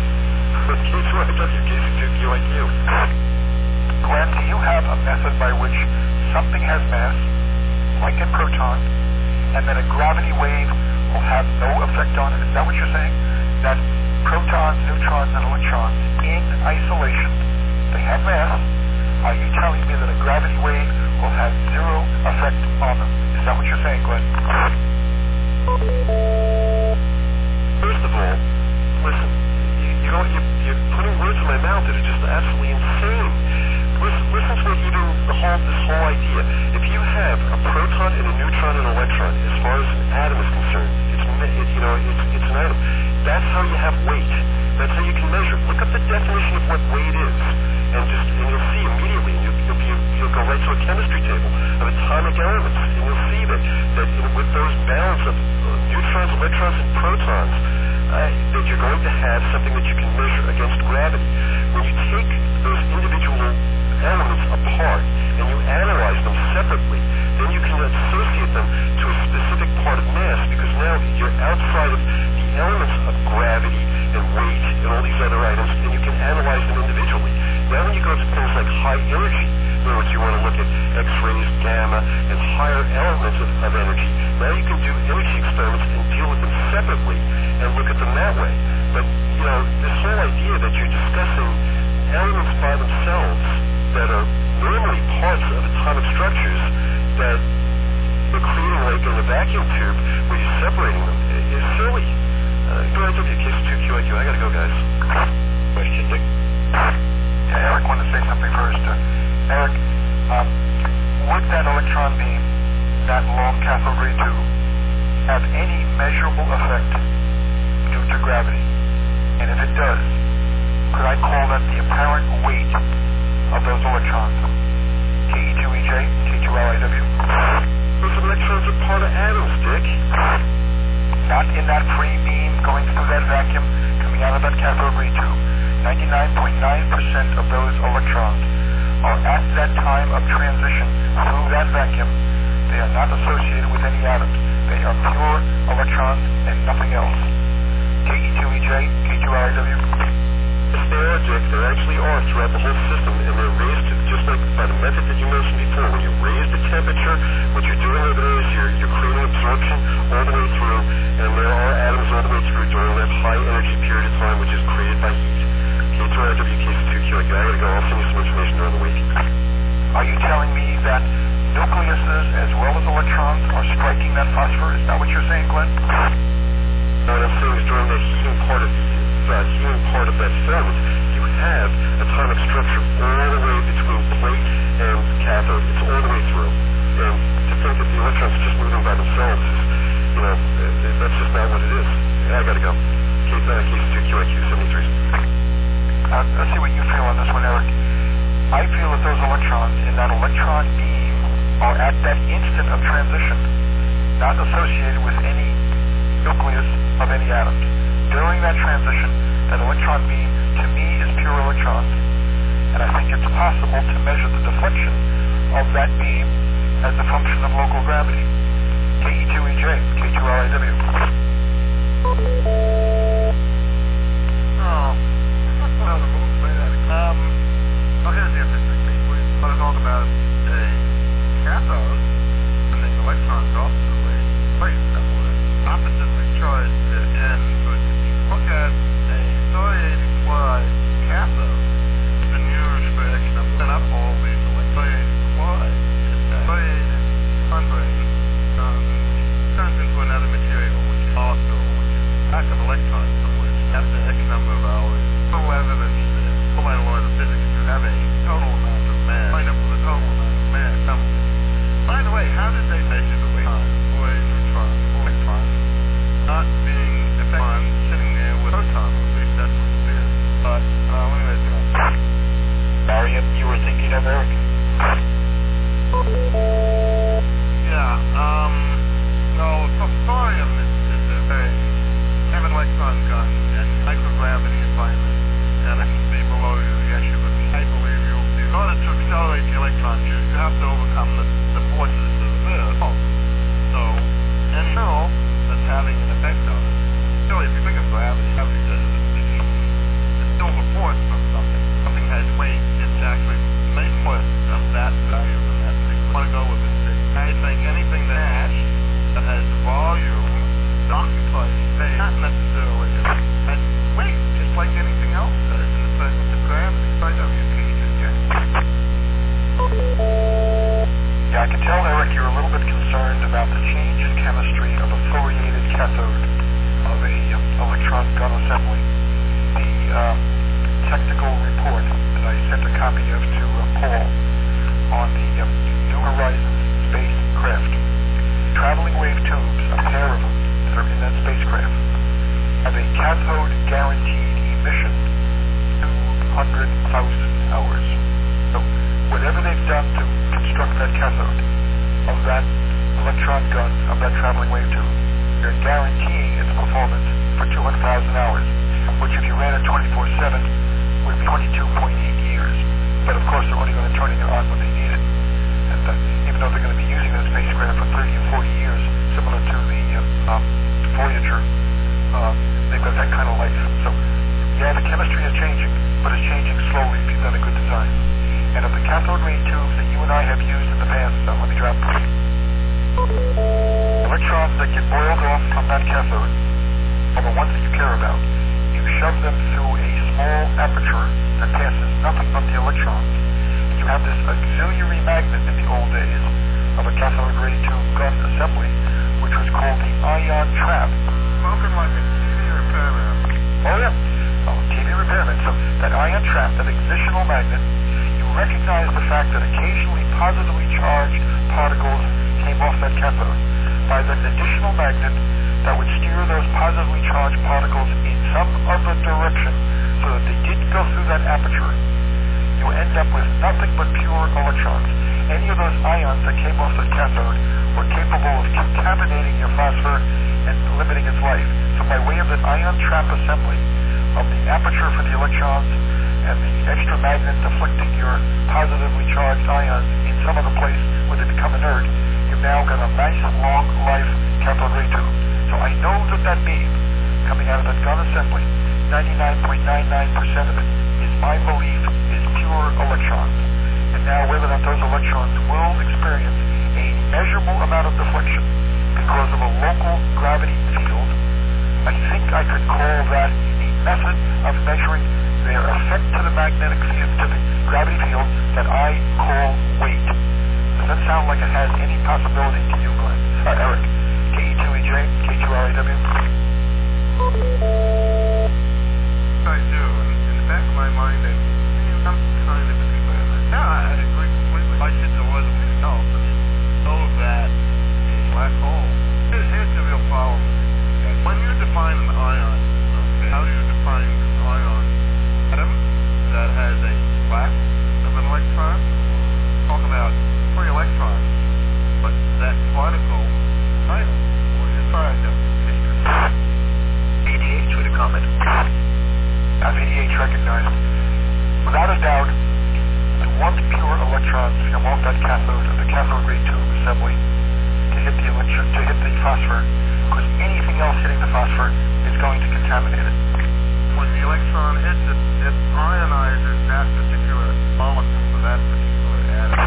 KC2QIQ. Glenn, do you have a method by which something has mass, like a proton, and then a gravity wave will have no effect on it? Is that what you're saying? That protons, neutrons, and electrons in isolation, they have mass. Are you telling me that a gravity wave will have zero effect on them? Is that what you're saying, Glenn? First of all, listen, you're putting words in my mouth that are just absolutely insane. Listen to this whole idea. If you have a proton and a neutron and an electron, as far as an atom is concerned, it's an atom. That's how you have weight. That's how you can measure. Look up the definition of what weight is, and you'll see immediately. You'll go right to a chemistry table of atomic elements, and you'll see that with those balance of neutrons, electrons, and protons, that you're going to have something that you can measure against gravity. When you take those individual elements apart and you analyze them separately, then you can associate them to a specific part of mass, because now you're outside of the elements of gravity and weight and all these other items, and you can analyze them individually. Now when you go to things like high energy, in other words, you want to look at X-rays, gamma, and higher elements of energy, now you can do energy experiments and deal with them separately and look at them that way. But, this whole idea that you're discussing elements by themselves that are normally parts of atomic structures that you're creating like in a vacuum tube where you're separating them is silly. Go ahead, KC2QIQ. I gotta go, guys. Question, Dick? Yeah, Eric wanted to say something first. Eric, would that electron beam, that long cathode ray tube, have any measurable effect due to gravity? And if it does, could I call that the apparent weight of those electrons? Ke2EJ, K2LIW. Those electrons are part of atoms, Dick. Not in that free beam going through that vacuum, coming out of that cathode ray tube. 99.9% of those electrons are at that time of transition through that vacuum. They are not associated with any atoms. They are pure electrons and nothing else. Ke2EJ, K2LIW. Yes, they are, Dick. There actually are throughout the whole system, and they're raised just like by the method that you mentioned before. When you raise the temperature, what you're doing over there is you're creating absorption all the way through, and there are atoms all the way through during that high energy period of time, which is created by heat. K2LIW, K2QQ. I gotta go. I'll send you some information during the week. Are you telling me that nucleuses as well as electrons are striking that phosphor? Is that what you're saying, Glenn? No, what I'm saying is during the heating part of that filament, you have atomic structure all the way between plate and cathode. It's all the way through. And to think that the electrons are just moving by themselves is, that's just not what it is. I gotta go. K2QIQ 73. Let's see what you feel on this one, Eric. I feel that those electrons in that electron beam are at that instant of transition not associated with any nucleus of any atoms. During that transition, that electron beam to me is pure electrons, and I think it's possible to measure the deflection of that beam as a function of local gravity. Ke2EJ, K2LIW. Here's the interesting thing. We want to talk about a cathode sending electrons off to a place somewhere, oppositely charged end. But if you look at a thoriated chloride cathode, the nearest reaction of setting up all these thoriated chloride is that thoriated membrane turns into another material, which is molecule, which is a pack of electrons, which after X number of hours, full evidence that full laws of physics you have a total amount of mass, wind up with a total amount of mass somewhere. By the way, how did they measure the weight or a neutron or electron not being effective sitting there with a proton? At least that's what it is. But anyway, Marion, you were thinking of Eric? Yeah, no, thorium is a very have an electron gun and microgravity environment, and I can see below you. Yes, you would. I believe you'll see. In order to accelerate the electrons, you have to overcome the forces of the Earth. So, any field that's having an effect on it. Really, if you think of gravity does it's still a force from something. Something has weight. It's actually main force of that value of that thing. I want to go with it. I think anything that has volume, occupies space, not necessarily has weight, just like anything else does in the presence of gravity. Yeah, I can tell, Eric, you're a little bit concerned about the change in chemistry of a thoriated cathode of a electron gun assembly. The technical report that I sent a copy of to Paul on the New Horizons spacecraft, traveling wave tubes, a pair of them that are in that spacecraft, have a cathode guaranteed emission 200,000 hours. So whatever they've done to construct that cathode of that electron gun, of that traveling wave tube, they're guaranteeing its performance for 200,000 hours, which if you ran it 24/7 would be 22.8 years. But of course they're only going to turn it on when they need it. And even though they're going to be using that spacecraft for 30 or 40 years, similar to the Voyager, they've got that kind of life. So yeah, the chemistry is changing, but it's changing slowly if you've done a good design. And of the cathode ray tubes that you and I have used in the past, let me drop electrons that get boiled off from that cathode are the ones that you care about. You shove them through a small aperture that passes nothing but the electrons. And you have this auxiliary magnet in the old days of a cathode ray tube gun assembly, which was called the ion trap. Spoken like a TV repairman. Oh yeah, TV repairman. So that ion trap, that excisional magnet, recognize the fact that occasionally positively charged particles came off that cathode by that additional magnet that would steer those positively charged particles in some other direction so that they didn't go through that aperture, you end up with nothing but pure electrons. Any of those ions that came off the cathode were capable of contaminating your phosphor and limiting its life. So by way of an ion trap assembly of the aperture for the electrons and the extra magnet deflecting your positively charged ions in some other place where they become inert, you've now got a nice long life cathode ray tube. So I know that beam coming out of that gun assembly, 99.99% of it is my belief is pure electrons. And now whether or not those electrons will experience a measurable amount of deflection because of a local gravity field, I think I could call that a method of measuring their effect to the magnetic field, to the gravity field, that I call weight. Does that sound like it has any possibility to you, Glenn? Eric, KE2EJ, K2RAW. I do. In the back of my mind, I'm kind of experiment. Yeah, I agree completely. I should there was no, but know that a black hole. Here's the real problem. When you define an ion, okay, how do you define an ion? Atom that has a lack of an electron. Talk about free electrons, but that particle item, or you're trying to ADH with a comment. ADH recognized. Without a doubt, you want pure electrons to come off that cathode of the cathode ray tube assembly to hit the phosphor, because anything else hitting the phosphor is going to contaminate it. when the electron hits it, it ionizes that particular molecule or that particular atom.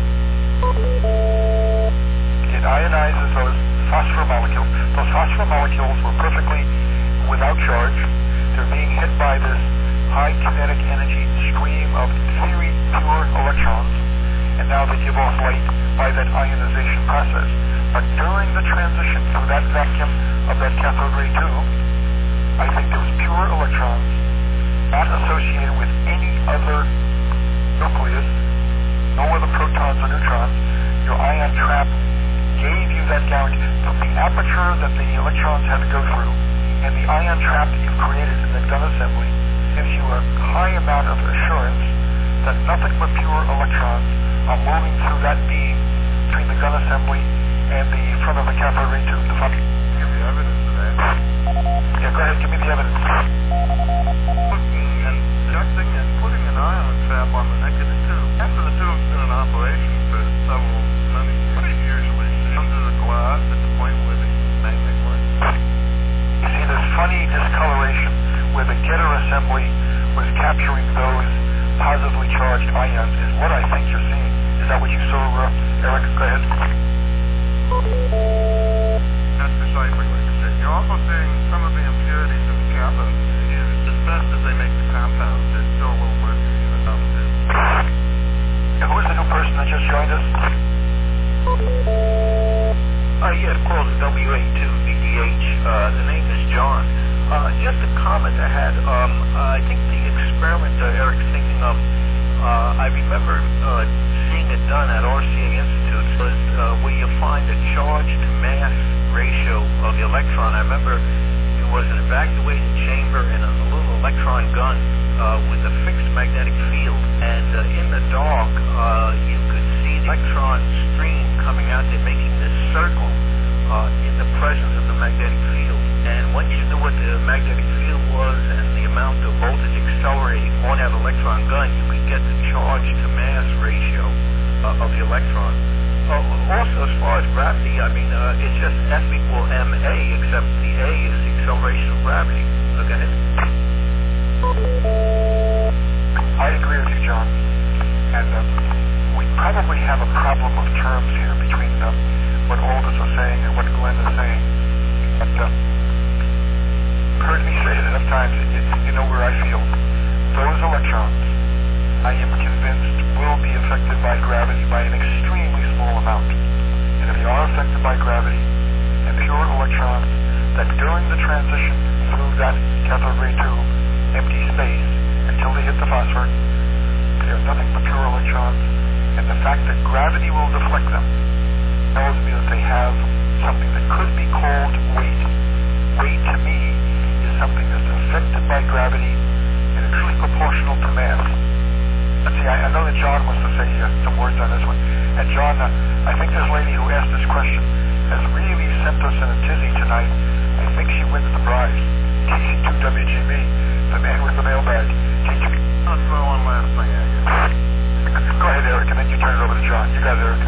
It ionizes those phosphor molecules. Those phosphor molecules were perfectly without charge. They're being hit by this high kinetic energy stream of, in theory, pure electrons, and now they give off light by that ionization process. But during the transition through that vacuum of that cathode ray tube, I think there was pure electrons, not associated with any other nucleus, no other protons or neutrons. Your ion trap gave you that guarantee from the aperture that the electrons had to go through, and the ion trap that you've created in that gun assembly gives you a high amount of assurance that nothing but pure electrons are moving through that beam between the gun assembly and the front of the cathode ray tube. Give you evidence of that. Yeah, go ahead, give me the evidence. Looking and adjusting and putting an ion trap on the neck of the tube. After the tube's been in operation for many usually under the glass at the point where the magnet was. You see this funny discoloration where the getter assembly was capturing those positively charged ions is what I think you're seeing. Is that what you saw, Eric? Go ahead. That's precisely what you said. You're also seeing some of the impurities of the cathode. As best as they make the compounds, there's still a little mercury in the compound. Yeah, who's the new person that just joined us? Yeah, of course, WA2BDH. The name is John. Just a comment I had. I think the experiment Eric's thinking of, I remember seeing it done at RCA Institute, was where you find a charge to mass ratio of the electron. I remember it was an evacuated chamber in a little electron gun with a fixed magnetic field, and in the dark you could see the electron stream coming out there making this circle in the presence of the magnetic field. And once you knew what the magnetic field was and the amount of voltage accelerating on that electron gun, you could get the charge to mass ratio of the electron. Also, as far as gravity, I mean, it's just F equal ma, except the a is the acceleration of gravity. Look at it. I agree with you, John. And we probably have a problem of terms here between what Aldous is saying and what Glenn is saying. But heard me say it enough times, you know where I feel. Those electrons, I am convinced, will be affected by gravity by an extremely small amount. And if they are affected by gravity and pure electrons, that during the transition through that cathode ray tube, empty space, until they hit the phosphor, They are nothing but pure electrons, and the fact that gravity will deflect them tells me that they have something that could be called weight. Weight, to me, is something that's affected by gravity and inversely proportional to mass. Let's see, I know that John wants to say some words on this one. And John, I think this lady who asked this question has really sent us in a tizzy tonight. I think she wins the prize. KC2WGB, the man with the mailbag. I'll throw one last thing at you. Go ahead, Eric, and then you turn it over to John. You got it, Eric.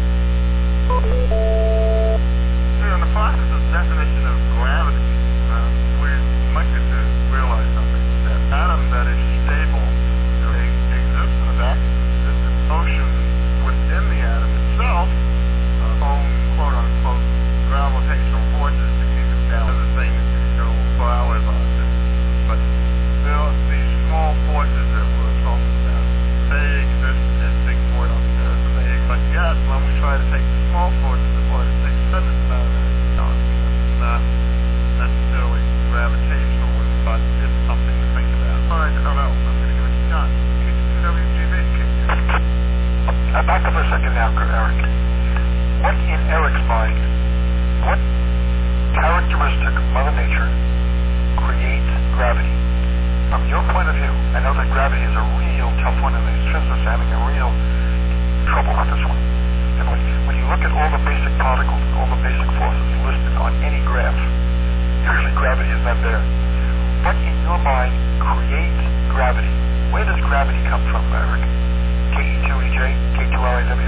In the process of definition of gravity, we'd like you to realize something. That atom that is stable exists in a vacuum. There's an motion within the atom itself, own quote-unquote gravitational forces to keep it down. Other things that you go for hours on this. But there are these small forces that we're talking about. They exist as big forces. But yet, when we try to take the small forces apart, it takes tremendous amount of energy. It's not necessarily gravitational, but it's something to think about. All right, I don't know. I'm going to give it to John. WGB. Back up for a second now, Eric. What in Eric's mind, what characteristic of Mother Nature creates gravity? From your point of view, I know that gravity is a real tough one, and these physicists are having a real trouble with this one. And when you look at all the basic particles, all the basic forces listed on any graph, usually gravity is not there. What in your mind creates gravity? Where does gravity come from, Eric? KE2EJ, K2RIW?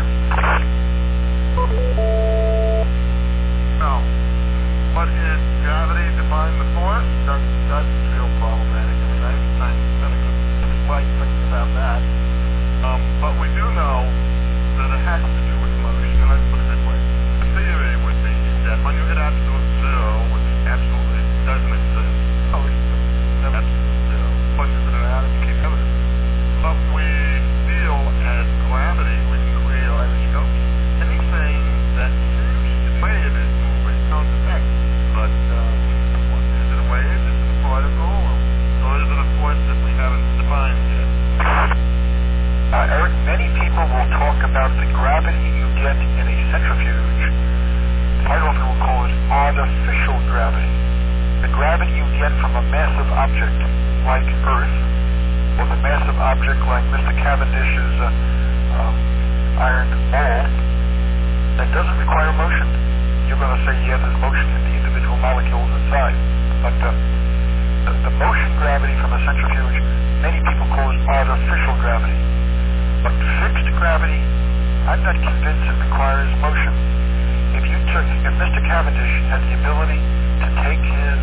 No. What is gravity? Define the force? That's real problematic. I mean, Einstein's done a good slight thinking about that. But we do know that it has to do with motion, and let's put it this way. The theory would be that when you hit absolute zero, which absolutely doesn't exist, never absolute zero, punches in an atom, keep evidence. But we feel as gravity, we can create gyroscopes. Anything that seems to be wave is moving, don't affect. But is it a wave? Is it a particle? Or is it a force that we haven't defined yet? Eric, many people will talk about the gravity you get in a centrifuge. I often will call it artificial gravity. The gravity you get from a massive object like Earth, or the massive object like Mr. Cavendish's iron ball, that doesn't require motion. You're going to say, yeah, there's motion in the individual molecules inside. But the motion gravity from a centrifuge, many people call it artificial gravity. But fixed gravity, I'm not convinced it requires motion. If Mr. Cavendish had the ability to take his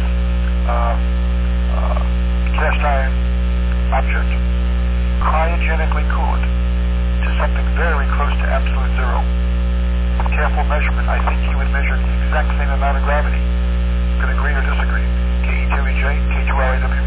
cast iron object, cryogenically cool it to something very close to absolute zero, with careful measurement, I think he would measure the exact same amount of gravity. Could agree or disagree? KE2EJ, K2RIW.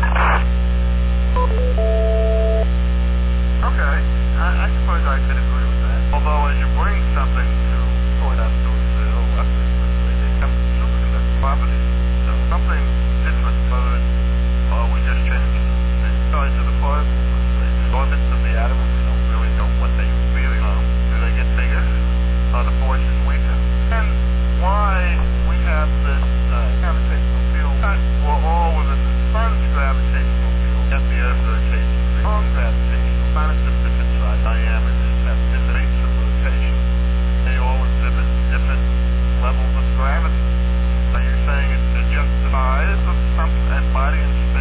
Okay. I suppose I could agree with that. Although as you bring something to point out to zero, it comes to superconducting properties. So something different, whether we just change the size of the particles, the orbits of the atom, we don't really know what they really are. Do they get bigger? Are the forces weaker? And why we have this gravitational field? We're all within the sun's gravitational field, yet the Earth rotates in the wrong gravitational planets of different diameters have different rates of rotation. They all exhibit different levels of gravity. Are you saying it's just the size of some body and